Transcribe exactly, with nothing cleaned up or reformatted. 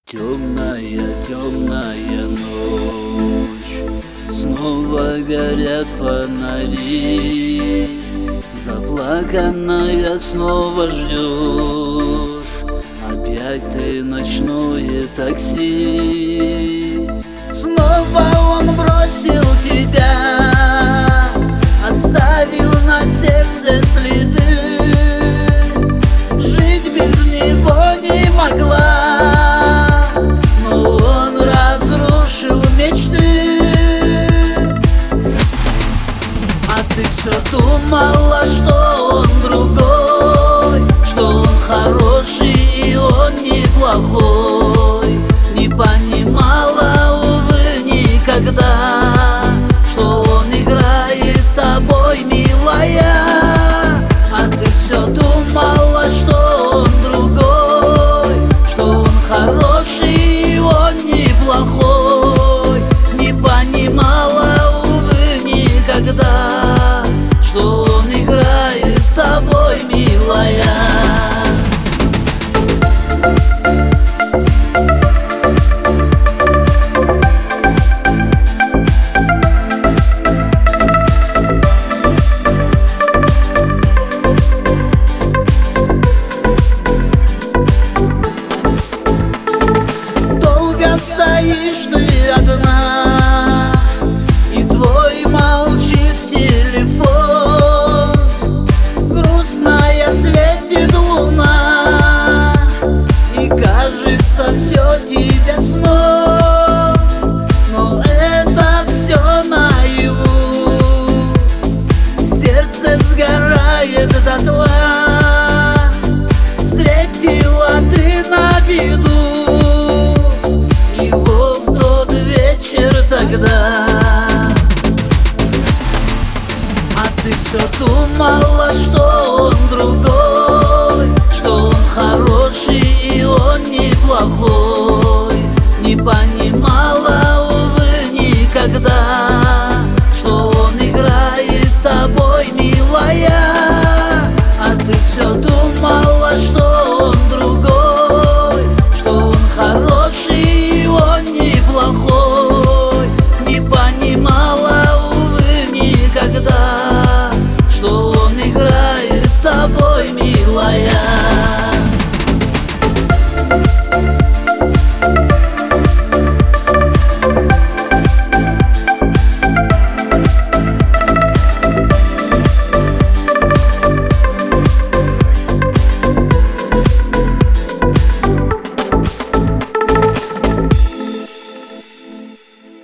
Темная, темная ночь, снова горят фонари. Заплаканная снова ждешь, опять ты ночное такси. Снова он бросил тебя, оставил на сердце следы. Жить без него не могла, но он разрушил мечты. А ты все думала, что он другой, что он хороший и он неплохой. Не понимала, увы, никогда, что он играет тобой, милая. А ты все думала, что он другой, что он хороший и он неплохой. Не понимала, увы, никогда, что он играет тобой, милая. Стоишь ты одна,